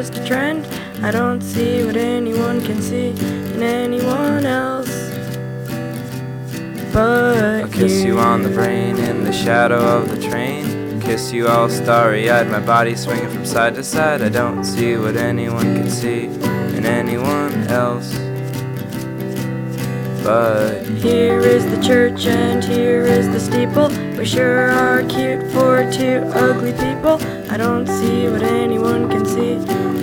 just a trend. I don't see what anyone can see in anyone else but I'll kiss you on the brain in the shadow of the train. Kiss you all starry-eyed, my body swinging from side to side. I don't see what anyone can see in anyone else but here is the church and here is the steeple. We sure are cute for two ugly people. I don't see what anyone can see